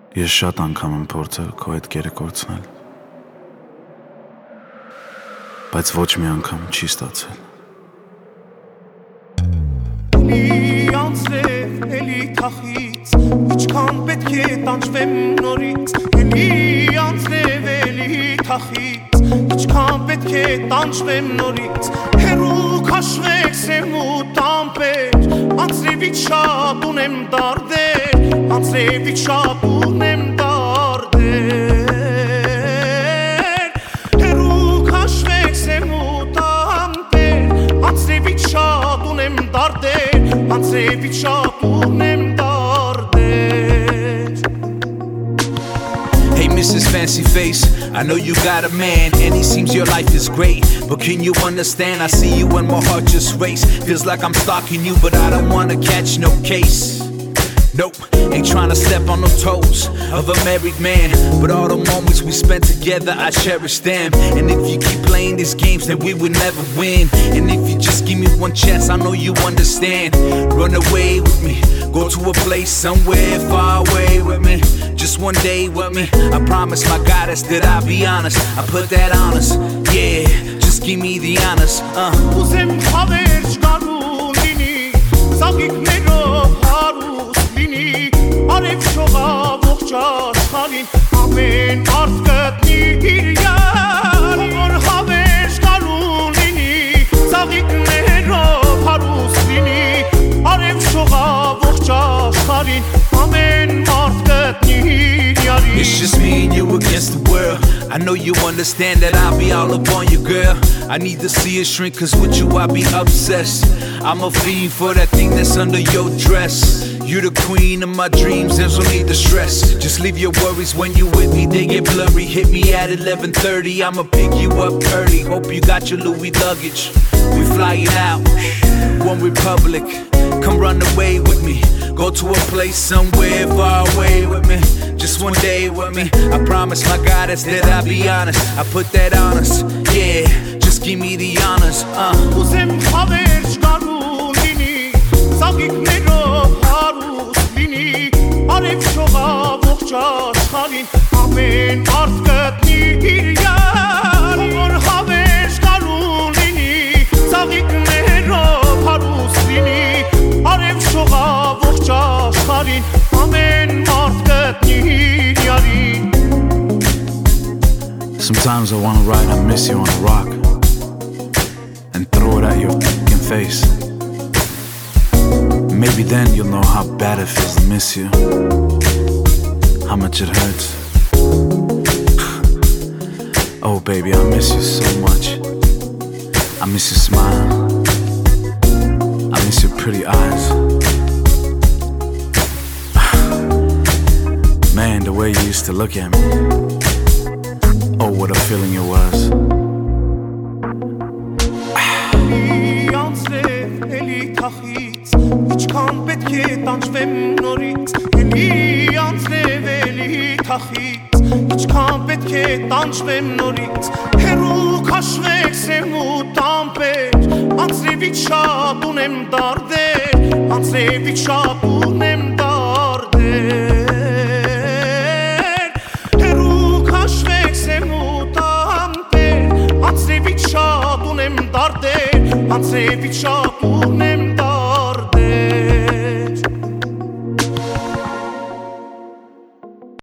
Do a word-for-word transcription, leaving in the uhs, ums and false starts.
Ես շատ անգամ եմ փորձել քո հետ կերը կորցնել, բայց ոչ մի անգամ չի ստացել։ Էլի անցրել, էլի թախից, ինչքան պետք է տանջվեմ նորից, էլի անցրել, էլի թախից, ինչքան պետք է տանջվեմ նորից, հեռու քաշվեք սեմուտ ամպեր, անցրևից շատ ունեմ դարդեր, անցրևից շատ ունեմ դարդեր, հեռու քաշվեք սեմուտ ամպեր, անցրևից շատ ունեմ դարդեր, անցրևից շատ ունեմ դարդեր։ Hey Missus Fancy Face, I know you got a man and he seems your life is great, but can you understand, I see you and my heart just race, feels like I'm stalking you but I don't wanna catch no case. Nope, ain't tryna step on no toes of a married man, but all the moments we spent together, I cherish them. And if you keep playing these games, then we will never win. And if you just give me one chance, I know you understand. Run away with me, go to a place somewhere far away with me. Just one day with me, I promise my goddess that I'll be honest. I put that on us, yeah, just give me the honors. uh. Ուզեմ հավերջ կանուն լինի, զանգիկներով հարուստ լինի, արև շողա ողջ աշխարհին, ամեն մարդ գտնի իր յար, որ հավերջ կանուն լինի, զանգիկներով հարուստ լինի, արև շողա ողջ աշխարհին, ամեն մարդ գտնի իր յարին։ It's just me and you against the world. I know you understand that I'll be all up on you, girl. I need to see it shrink, cause with you I'll be obsessed. I'm a fiend for that thing that's under your dress. You're the queen of my dreams, there's no need to stress. Just leave your worries when you with me, they get blurry. Hit me at eleven thirty, I'ma pick you up early. Hope you got your Louis luggage. We flying out, One Republic. Come run away with me, go to a place somewhere far away with me. Just one day with me, I promise my goddess that I'll be honest. I put that on us, yeah, just give me the honors. uh. Ուզեմ հավերջ կանուն լինի, զանգիկներով հարուստ լինի, արև շողա ողջ աշխարհին, ամեն մարդ գտնի իր յար, որ հավերջ կանուն լինի, զանգիկներով հարուստ լինի, արև շողա ողջ աշխարհին, ամեն մարդ գտնի իր յարին։ Sometimes I wanna write I miss you on a rock and throw it at your fucking face. Maybe then you'll know how bad it feels to miss you, how much it hurts. Oh baby, I miss you so much. I miss your smile, I miss your pretty eyes. Man, the way you used to look at me, oh what a feeling it was. Էլի անցրել, էլի թախից, ինչքան պետք է տանջվեմ նորից, էլի անցրել, էլի թախից, ինչքան պետք է տանջվեմ նորից, հեռու քաշվեք սեմուտ ամպեր, անցրևից շատ ունեմ դարդեր, անցրևից շատ ունեմ դարդեր, հեռու քաշվեք սեմուտ ամպեր, անցրևից շատ ունեմ դարդեր, անցրևից շատ ունեմ